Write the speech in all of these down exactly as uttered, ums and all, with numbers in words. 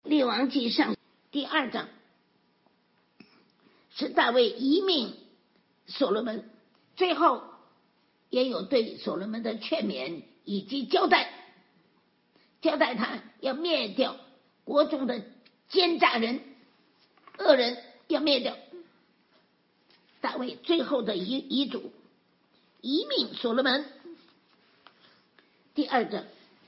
列王记上第二章是大卫遗命所罗门，最后也有对所罗门的劝勉以及交代，交代他要灭掉国中的奸诈人、恶人，要灭掉。大卫最后的遗遗嘱，遗命所罗门。第二章，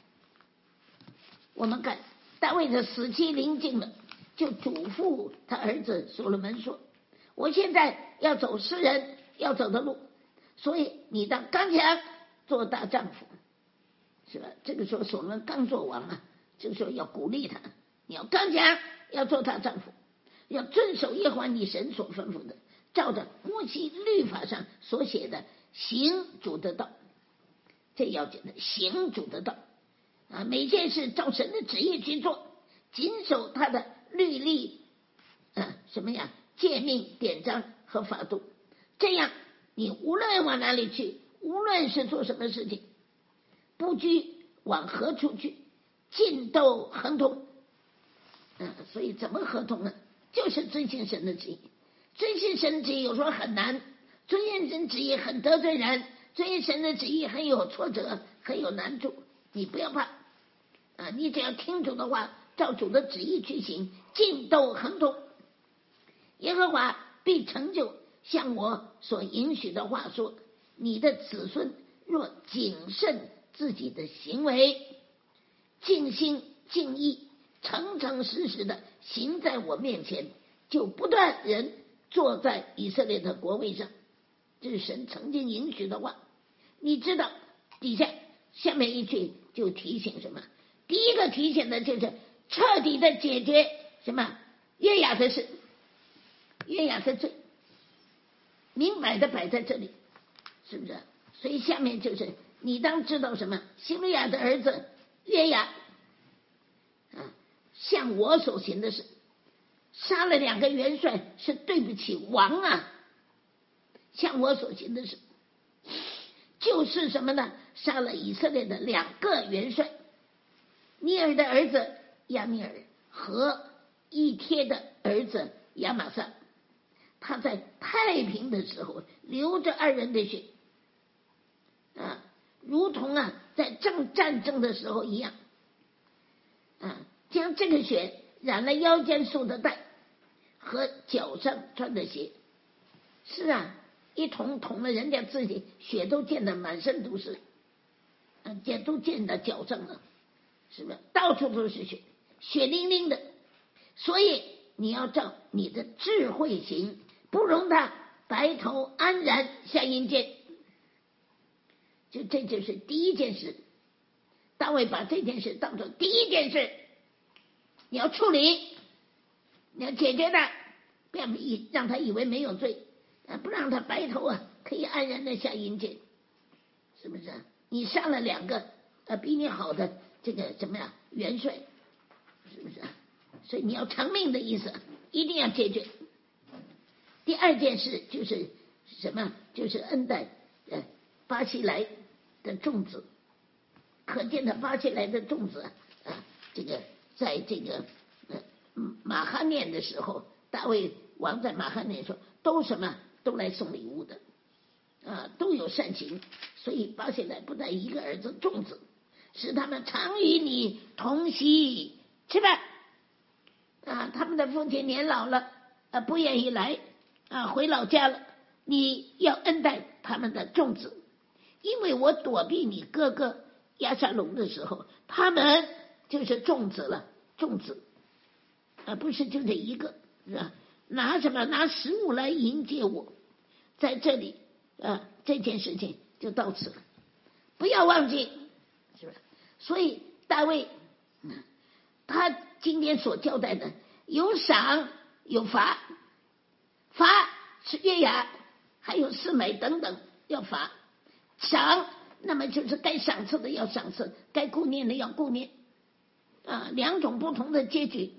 我们看大卫的死期临近了，就嘱咐他儿子所罗门说：“我现在要走诗人要走的路，所以你当刚强，做大丈夫。”是吧？这个时候所罗门刚做王啊，这个时候要鼓励他，你要刚强，要做大丈夫，要遵守耶和华你神所吩咐的，照着摩西律法上所写的行主的道。这要紧的，行主的道啊，每件事照神的旨意去做，谨守他的律例啊，什么呀？诫命、典章和法度。这样，你无论往哪里去，无论是做什么事情，不拘往何处去，尽都亨通。啊，所以怎么合同呢？就是遵行神的旨意。遵行神的旨意有时候很难，遵行神旨意很得罪人，遵行神的旨意很有挫折，很有难处。你不要怕啊，你只要听主的话，照主的旨意去行，尽都亨通。耶和华必成就像我所应许的话说，你的子孙若谨慎自己的行为，尽心尽意，诚诚实实的行在我面前，就不断人坐在以色列的国位上。这是神曾经应许的话。你知道底下下面一句就提醒什么？第一个提醒的就是彻底的解决什么？约雅的事，约雅的罪，明摆的摆在这里，是不是？所以下面就是你当知道什么？希路亚的儿子约雅啊，像我所行的事，杀了两个元帅是对不起王啊，像我所行的事就是什么呢？杀了以色列的两个元帅，尼尔的儿子亚米尔和以帖的儿子亚玛撒。他在太平的时候流着二人的血啊，如同啊在正战争的时候一样啊，将这个血染了腰间束的带和脚上穿的鞋。是啊，一捅捅了人家自己，血都溅得满身都是，啊，溅都溅到脚上了，是不是？到处都是血，血淋淋的。所以你要照你的智慧行，不容他白头安然下阴间。就这就是第一件事，大卫把这件事当作第一件事，你要处理，你要解决他，不要让他以为没有罪。不让他白头啊，可以安然的下阴间，是不是？你杀了两个呃比你好的这个什么呀元帅，是不是？所以你要偿命的意思，一定要解决。第二件事就是什么？就是恩待呃巴西莱的众子，可见的巴西莱的众子啊，这个在这个呃马哈念的时候，大卫王在马哈念说都什么？都来送礼物的啊，都有善行，所以巴西莱不但一个儿子众子，使他们常与你同席吃饭啊。他们的父亲年老了啊，不愿意来啊，回老家了。你要恩待他们的众子，因为我躲避你哥哥亚沙龙的时候，他们就是众子了，众子啊，不是就这一个，是吧？拿什么？拿食物来迎接我，在这里啊，这件事情就到此了，不要忘记，是吧？所以大卫，他今天所交代的有赏有罚，罚是约雅，还有示每等等要罚，赏那么就是该赏赐的要赏赐，该顾念的要顾念啊，两种不同的结局。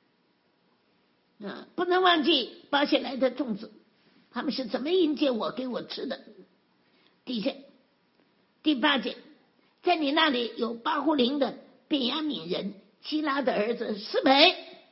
啊，不能忘记巴西莱的众子，他们是怎么迎接我给我吃的。底下第八节，在你那里有巴户林的便雅悯人希拉的儿子示每，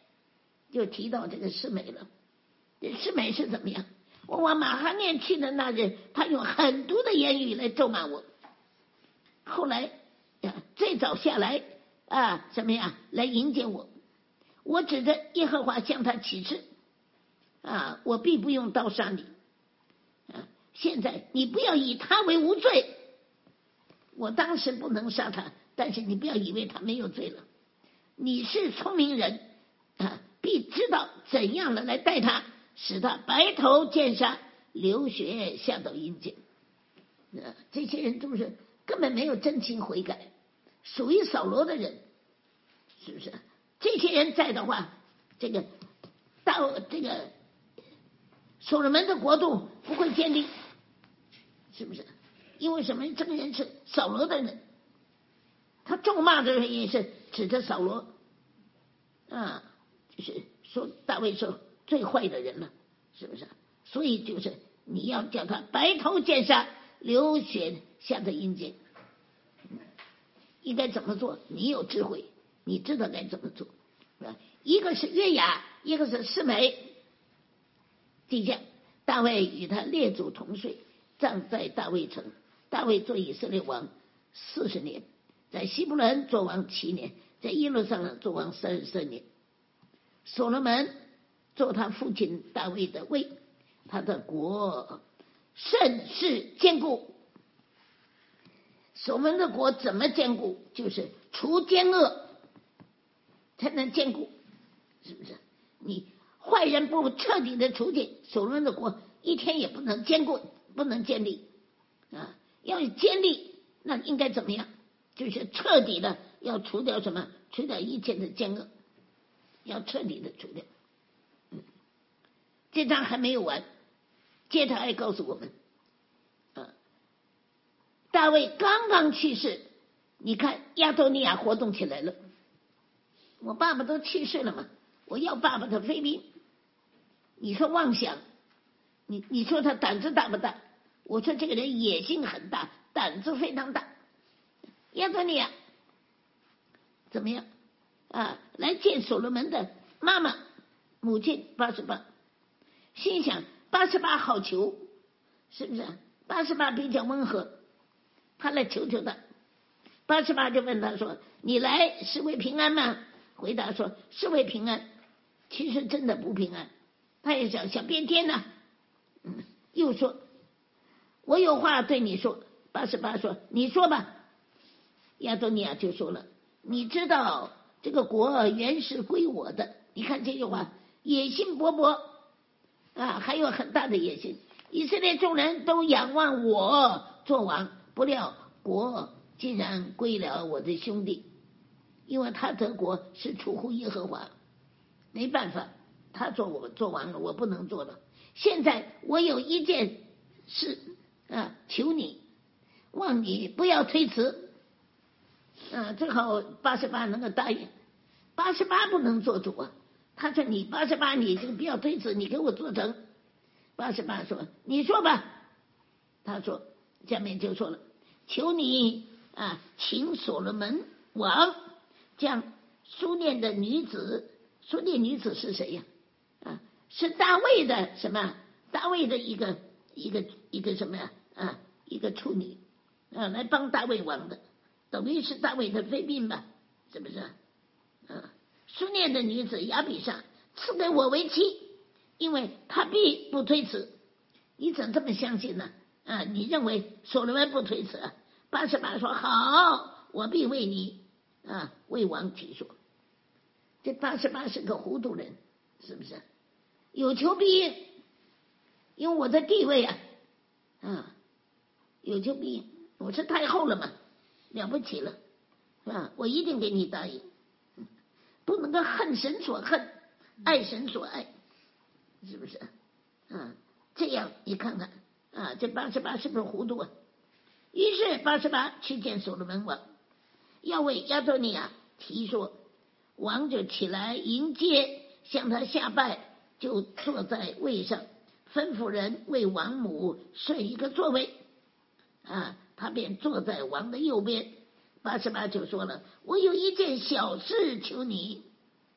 就提到这个示每了。这示每是怎么样？我往马哈念去的那日，他用狠毒的言语来咒骂我。后来呀，最早下来啊，什么呀，来迎接我。我指着耶和华向他起誓啊，我必不用刀杀你啊！现在你不要以他为无罪。我当时不能杀他，但是你不要以为他没有罪了。你是聪明人啊，必知道怎样的来待他，使他白头见杀，流血下到阴间。啊，这些人都是根本没有真情悔改，属于扫罗的人，是不是？这些人在的话，这个到这个所罗门的国度不会建立，是不是？因为什么？这个人是扫罗的人，他咒骂的人也是指着扫罗啊，就是说大卫是最坏的人了，是不是？所以就是你要叫他白头见杀，流血下在阴间。应该怎么做？你有智慧，你知道该怎么做。一个是约雅，一个是示每。地下，大卫与他列祖同睡，葬在大卫城。大卫做以色列王四十年，在希伯伦做王七年，在耶路撒冷做王三十三年。所罗门做他父亲大卫的位，他的国甚是坚固。所罗门的国怎么坚固？就是除奸恶才能坚固，是不是？你坏人不彻底的除尽，所罗门的国一天也不能坚固，不能建立啊！要建立，那应该怎么样？就是彻底的要除掉什么？除掉一切的奸恶，要彻底的除掉。嗯，这章还没有完，接着还告诉我们，啊，大卫刚刚去世，你看亚多尼亚活动起来了。我爸爸都去世了嘛，我要爸爸的妃嫔。你说妄想，你你说他胆子大不大？我说这个人野心很大，胆子非常大。亚多尼亚怎么样啊？来见所罗门的妈妈母亲八十八，心想八十八好求，是不是？八十八比较温和，他来求求他。八十八就问他说：“你来是为平安吗？”回答说：“是为平安。”其实真的不平安，他也想想变天呢。嗯，又说：“我有话对你说。”八十八说：“你说吧。”亚多尼亚就说了：“你知道这个国原是归我的。”你看这句话，野心勃勃啊，还有很大的野心。以色列众人都仰望我做王，不料国竟然归了我的兄弟，因为他得国是出乎耶和华，没办法，他做我做王了，我不能做了。现在我有一件事啊，求你，望你不要推辞。啊，正好八十八能够答应，八十八不能做主啊。他说：“你八十八，你这个不要推辞，你给我做成。”八十八说：“你说吧。”他说：“下面就说了，求你啊，请所罗门王将苏念的女子，苏念女子是谁呀？啊，是大卫的什么？大卫的一个一个一个什么呀？啊，一个处女啊，来帮大卫王的。”等于是大卫的妃嫔吧，是不是？啊，苏念的女子亚比煞赐给我为妻，因为她必不推辞。你怎么这么相信呢？啊，你认为所罗门不推辞啊？八十八说好，我必为你啊为王提说。这八十八是个糊涂人，是不是？有求必应，因为我的地位啊，啊，有求必应，我是太后了嘛。了不起了，是吧？我一定给你答应，不能够恨神所恨，爱神所爱，是不是？啊，这样你看看啊，这八十八是不是糊涂啊？于是八十八去见所罗门王，要为亚多尼亚提说，王就起来迎接，向他下拜，就坐在位上，吩咐人为王母设一个座位，啊。他便坐在王的右边。八十八就说了：“我有一件小事求你，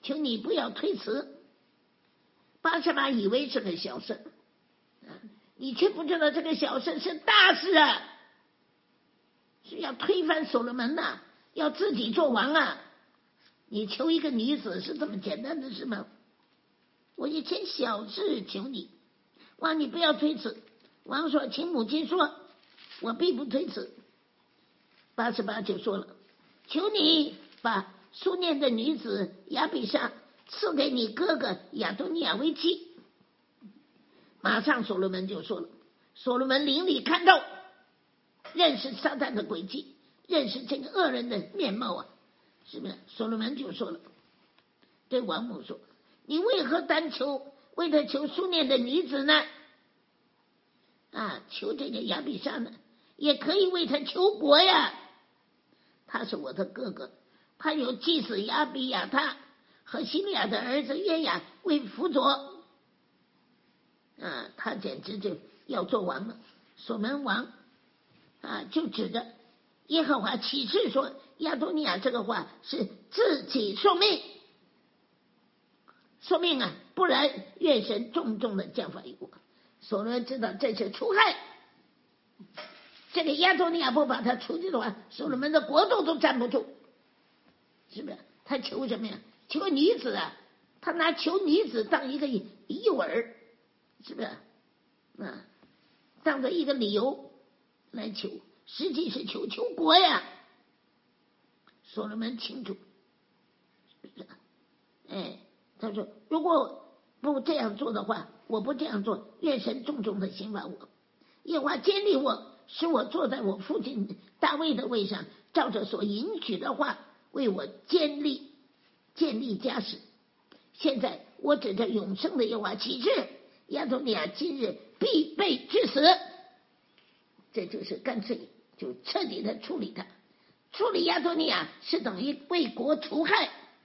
求你不要推辞。八十八以为是个小事，你却不知道这个小事是大事啊，是要推翻所罗门呐、啊，要自己做王啊！你求一个女子是这么简单的事吗？我一件小事求你，王你不要推辞。王说：“请母亲说，我必不推辞。”八十八就说了：“求你把苏念的女子亚比莎赐给你哥哥亚多尼亚为妻。”马上所罗门就说了，所罗门灵里看到，认识撒旦的诡计，认识这个恶人的面貌啊，是不是？所罗门就说了，对王母说：“你为何单求为了求苏念的女子呢？啊，求这个亚比莎呢，也可以为他求国呀。他是我的哥哥，他有祭司亚比亚他和西利亚的儿子约雅为辅佐，啊，他简直就要做王了。”所罗门王啊，就指着耶和华启示说，亚多尼亚这个话是自己受命，说命啊，不然愿神重重的降罚于我。所罗门知道这是出害，这个亚多尼亚不把他除去的话，所罗门的国度都站不住，是不是？他求什么呀？求女子啊，他拿求女子当一个诱饵，是不是？啊，当做一个理由来求，实际是求求国呀。所罗门清楚，是不是？哎，他说如果不这样做的话，我不这样做，愿神重重的刑罚我。耶和华坚立我，使我坐在我父亲大卫的位上，照着所应许的话为我建立建立家室。现在我指着永生的耶和华起誓，亚多尼亚今日必被致死。这就是干脆就彻底的处理他，处理亚多尼亚是等于为国除害，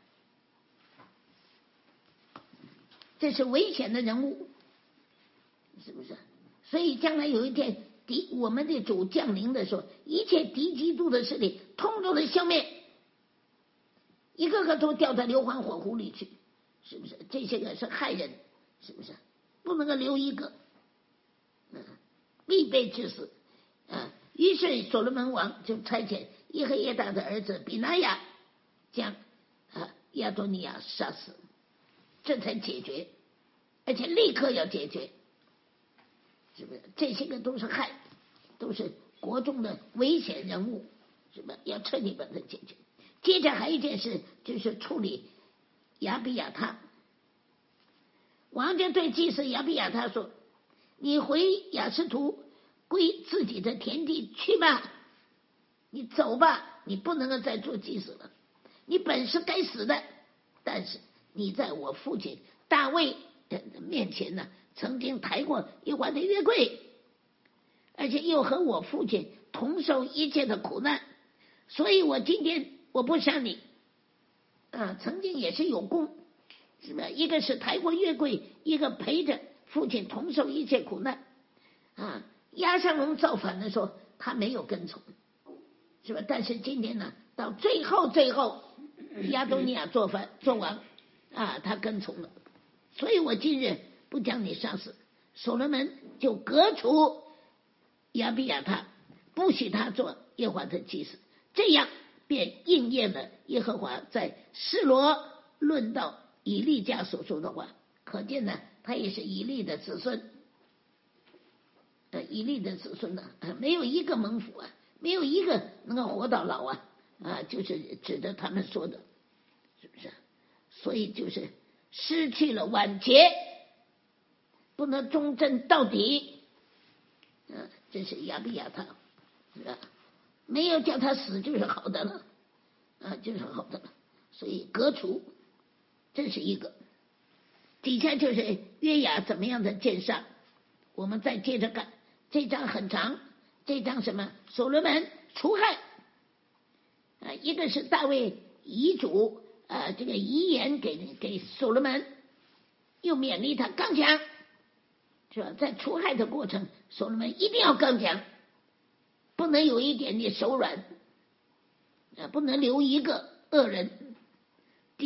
这是危险的人物，是不是？所以将来有一天敌我们的主降临的时候，一切敌基督的势力通通的消灭，一个个都掉到硫磺火湖里去，是不是？这些个是害人，是不是？不能够留一个，嗯，必被致死。啊，于是所罗门王就差遣耶和耶大的儿子比拿雅将啊亚多尼亚杀死，这才解决，而且立刻要解决，是不是？这些个都是害，都是国中的危险人物，是吧？要彻底把它解决。接着还有一件事，就是处理亚比亚他。王就对祭司亚比亚他说：“你回亚斯图归自己的田地去吧，你走吧，你不能够再做祭司了。你本是该死的，但是你在我父亲大卫的面前呢，曾经抬过耶和华的约柜，而且又和我父亲同受一切的苦难，所以我今天我不杀你啊，曾经也是有功，是吧？一个是抬过约柜，一个陪着父亲同受一切苦难啊。押沙龙造反的时候，他没有跟从，是吧？但是今天呢，到最后最后，亚多尼亚做反做王啊，他跟从了，所以我今日不将你杀死。所罗门就革除亚比亚他，不许他做耶和华的祭司，这样便应验了耶和华在示罗论到以利家所说的话。可见呢，他也是以利的子孙。呃，以利的子孙呢、啊，没有一个蒙福啊，没有一个能够活到老啊，啊，就是指着他们说的，是不是？所以就是失去了晚节，不能忠贞到底，啊，这是亚比亚他，是吧？没有叫他死就是好的了，啊，就是好的了，所以革除，这是一个。底下就是约雅怎么样的奸杀，我们再接着看。这章很长，这章什么？所罗门除害啊，一个是大卫遗嘱啊，这个遗言给给所罗门，又勉励他刚强，是吧？在除害的过程，所罗门一定要刚强，不能有一点点手软啊，不能留一个恶人。底下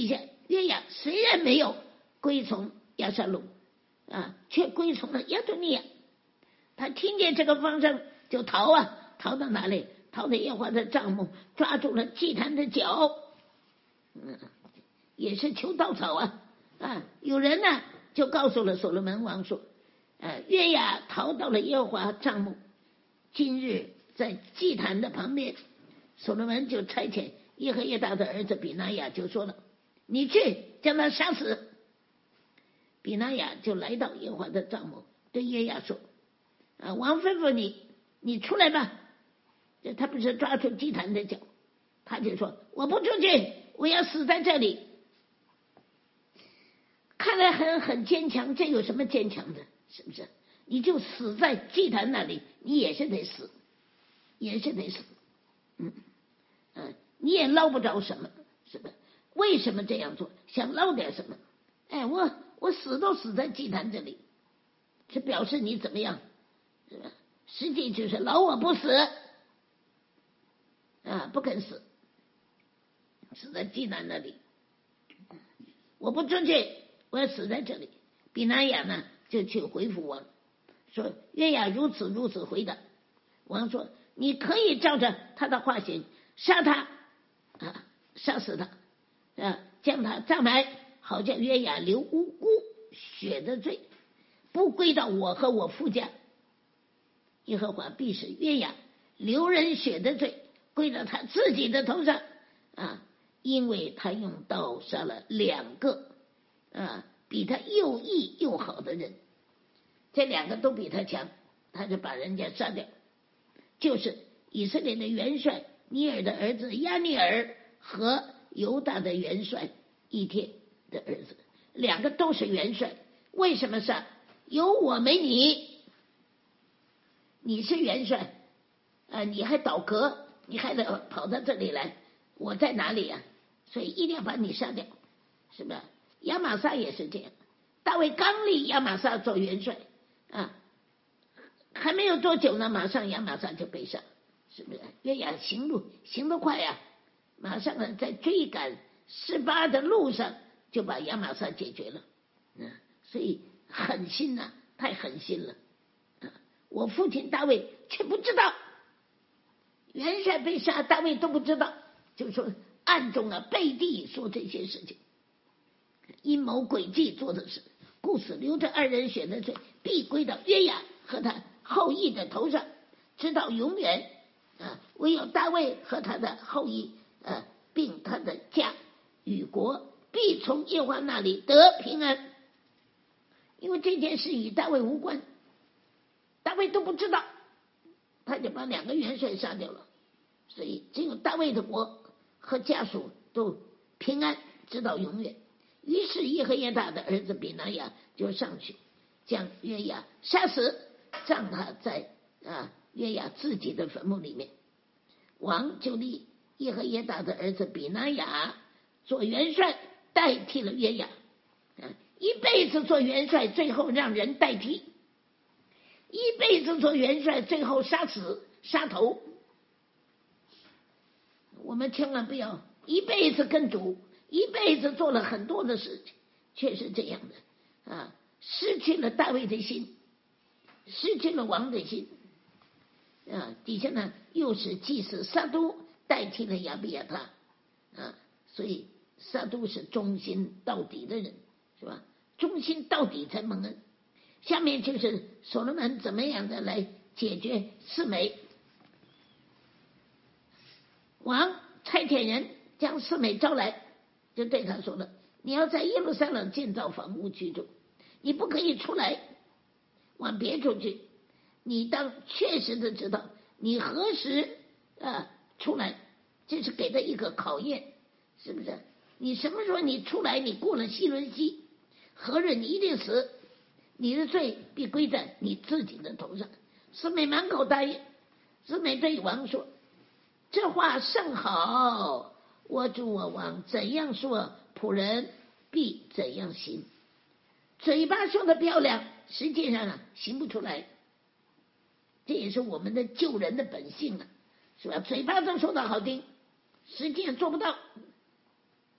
约雅虽然没有归从押沙龙啊，却归从了亚多尼亚。他听见这个风声就逃啊，逃到哪里？逃到耶和华的帐幕，抓住了祭坛的脚，嗯，也是求稻草啊啊！有人呢就告诉了所罗门王说，呃，约雅逃到了耶和华帐幕，今日在祭坛的旁边。所罗门就差遣耶和耶大的儿子比拿雅，就说了：“你去将他杀死。”比拿雅就来到耶和华的帐幕，对约雅说：“啊，王吩咐你，你出来吧。”这他不是抓住祭坛的脚，他就说：“我不出去，我要死在这里。”看来很很坚强，这有什么坚强的？是不是？你就死在祭坛那里，你也是得死，也是得死。嗯嗯，你也捞不着什么，是吧？为什么这样做？想捞点什么？哎，我我死都死在祭坛这里，是表示你怎么样，是吧？实际就是老我不死啊，不肯死，死在祭坛那里。我不出去，我要死在这里。比拿雅呢，就去回复王，说约雅如此如此回答。王说：“你可以照着他的话行，杀他啊，杀死他啊，将他葬埋，好叫约雅流无辜血的罪，不归到我和我父家。耶和华必使约雅流人血的罪归到他自己的头上啊，因为他用刀杀了两个啊比他又义又好的人，这两个都比他强，他就把人家杀掉。就是以色列的元帅尼尔的儿子亚尼尔和犹大的元帅以帖的儿子，两个都是元帅。为什么杀？有我没你，你是元帅啊，你还倒戈，你还得跑到这里来，我在哪里呀？所以一定要把你杀掉，是吧？亚玛撒也是这样，大卫刚立亚玛撒做元帅啊，还没有多久呢，马上亚玛撒就被杀，是不是？约雅行路行得快呀，马上呢在追赶示巴的路上就把亚玛撒解决了，嗯，所以狠心呐、啊，太狠心了。啊，我父亲大卫却不知道，元帅被杀，大卫都不知道，就说暗中啊背地说这些事情，阴谋诡计做的事，故此流着二人血的罪必归到约雅和他后裔的头上，直到永远啊！唯有大卫和他的后裔，呃，并他的家与国，必从耶和华那里得平安。因为这件事与大卫无关，大卫都不知道，他就把两个元帅杀掉了，所以只有大卫的国和家属都平安，直到永远。于是耶和耶大的儿子比拿雅就上去，将约雅杀死，葬他在啊约雅自己的坟墓里面。王就立耶和耶大的儿子比拿雅做元帅，代替了约雅。啊，一辈子做元帅，最后让人代替；一辈子做元帅，最后杀死杀头。我们千万不要一辈子跟主，一辈子做了很多的事情，却是这样的啊，失去了大卫的心，失去了王的心啊。底下呢，又是祭司撒督代替了亚比亚他啊，所以撒督是忠心到底的人，是吧？忠心到底才蒙恩。下面就是所罗门怎么样的来解决示每。王差遣人将示每招来，就对他说了：你要在耶路撒冷建造房屋居住，你不可以出来往别处去。你当确实的知道你何时啊出来，这是给他一个考验，是不是？你什么时候你出来，你过了西伦溪，何日你一定死，你的罪必归在你自己的头上。示每满口答应。示每对王说：这话甚好，我主我王怎样说，仆人必怎样行。嘴巴说的漂亮，实际上啊行不出来，这也是我们的救人的本性啊，是吧？嘴巴都说的好听，实际上做不到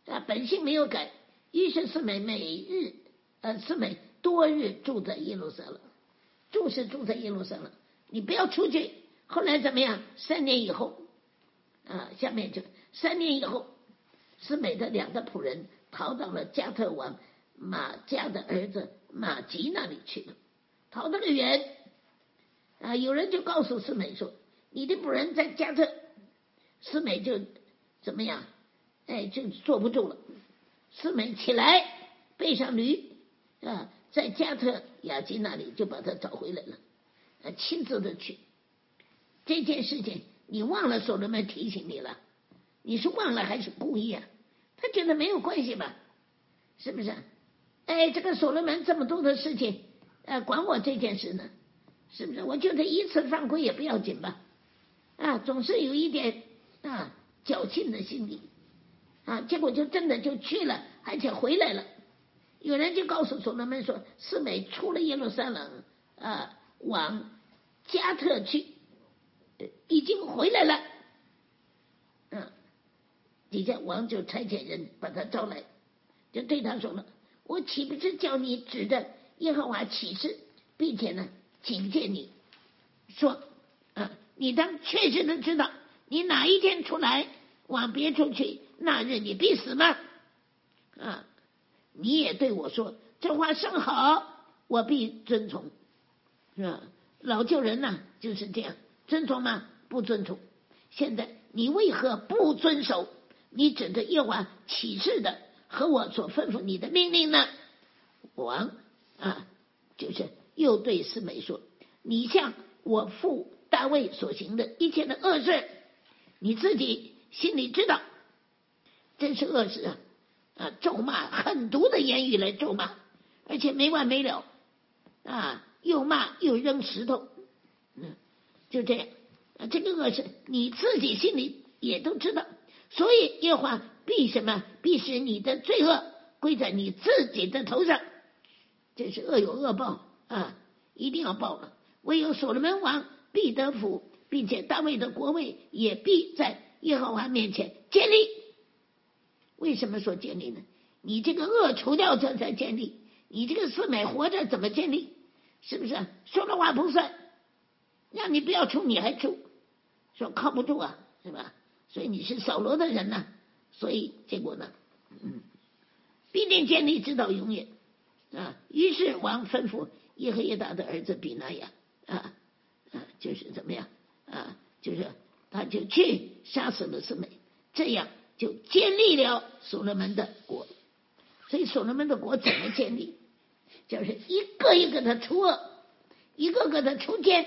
啊，本性没有改。于是四美每日呃四美多日住在耶路撒冷，住是住在耶路撒冷，你不要出去。后来怎么样？三年以后啊，下面就三年以后，四美的两个仆人逃到了加特王马加的儿子马吉那里去了，逃得个远啊！有人就告诉四美说：“你的仆人在加特。”四美就怎么样？哎，就坐不住了。四美起来，背上驴啊，在加特雅基那里就把他找回来了，啊，亲自的去。这件事情你忘了，所罗门提醒你了，你是忘了还是故意啊？他觉得没有关系吧，是不是？哎，这个所罗门这么多的事情，呃，管我这件事呢，是不是？我觉得一次犯规也不要紧吧，啊，总是有一点啊侥幸的心理啊，结果就真的就去了，而且回来了。有人就告诉所罗门说，四美出了耶路撒冷啊，往加特去，已经回来了。嗯，底下王就差遣人把他招来，就对他说了：“我岂不是叫你指着耶和华起誓，并且呢警戒你说，啊，你当确实的知道，你哪一天出来往别处去，那日你必死吗？啊，你也对我说，这话甚好，我必遵从。是吧？老旧人呢、啊、就是这样，遵从吗？不遵从。现在你为何不遵守你指着耶和华起誓的和我所吩咐你的命令呢？”王啊，就是又对四美说：“你向我父大卫所行的一切的恶事，你自己心里知道，真是恶事啊！啊，咒骂，狠毒的言语来咒骂，而且没完没了啊，又骂又扔石头，嗯，就这样，啊，这个恶事你自己心里也都知道，所以耶和华必什么？必使你的罪恶归在你自己的头上。这是恶有恶报啊，一定要报了。唯有所罗门王必得福，并且大卫的国位也必在耶和华面前建立。为什么说建立呢？你这个恶除掉这才建立，你这个四美活着怎么建立？是不是？说的话不算，让你不要出你还出，说靠不住啊，是吧？所以你是扫罗的人呢、啊，所以结果呢，嗯，必定建立直到永远啊。于是王吩咐耶和耶大的儿子比拿雅啊啊，就是怎么样啊？就是他就去杀死了四美，这样就建立了所罗门的国。所以所罗门的国怎么建立？就是一个一个的除恶，一个个的除奸，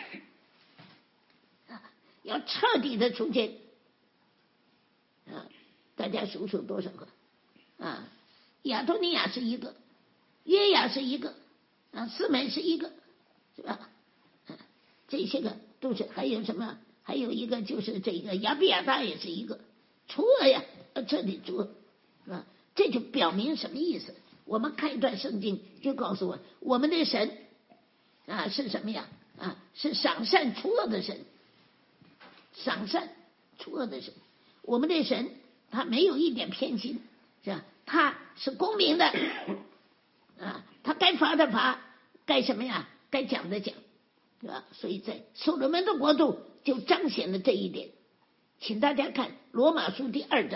啊，要彻底的除奸啊！大家数数多少个啊？亚多尼亚是一个，约雅是一个，啊，四美是一个，是吧？啊，这些个都是，还有什么？还有一个就是这个亚比亚大也是一个，除恶呀，要彻底除恶，是吧？这就表明什么意思？我们看一段圣经就告诉我，我们的神啊是什么呀？啊，是赏善除恶的神，赏善除恶的神。我们的神他没有一点偏心，是吧？他是公平的啊，他该罚的罚，该什么呀？该讲的讲，是吧？所以在所罗门的国度就彰显了这一点。请大家看罗马书第二章。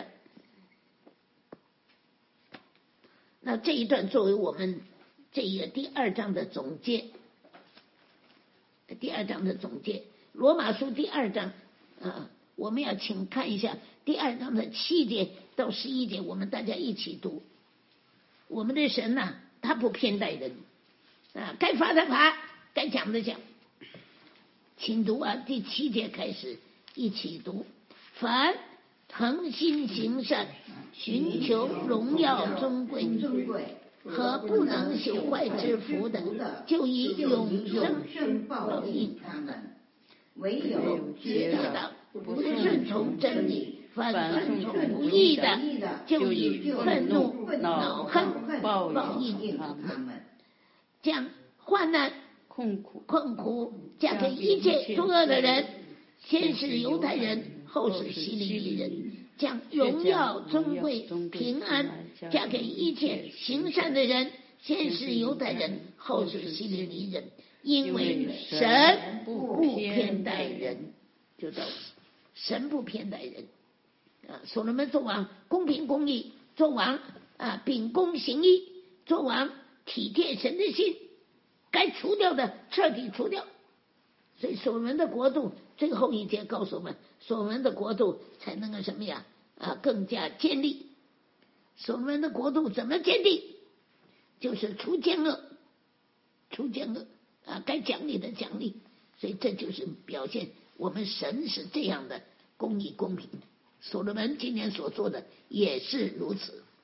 那这一段作为我们这一个第二章的总结，第二章的总结，罗马书第二章啊，我们要请看一下第二章的七节到十一节，我们大家一起读。我们的神呐、啊，他不偏待人啊，该罚的罚，该讲的讲。请读啊，第七节开始一起读。凡诚心行善，寻求荣耀尊贵和不能朽坏之福的，就以永生报应他们。唯有觉得不顺从真理，反顺从不义的，就以愤怒恼恨报应他们。将患难困苦困苦加给一切作恶的人，先是犹太人，后是希利尼人， 将荣耀、尊贵、平安嫁给一切行善的人，先是犹太人，后是希利尼人，因为神不偏待人，就到神不偏待人啊！所罗门做王公平公义，做王啊秉公行义，做王体贴神的心，该除掉的彻底除掉。所以所罗门的国度最后一节告诉我们，所罗门的国度才能够什么呀？啊，更加坚立。所罗门的国度怎么坚立？就是除奸恶，除奸恶啊，该奖励的奖励。所以这就是表现我们神是这样的公义公平。所罗门今天所做的也是如此。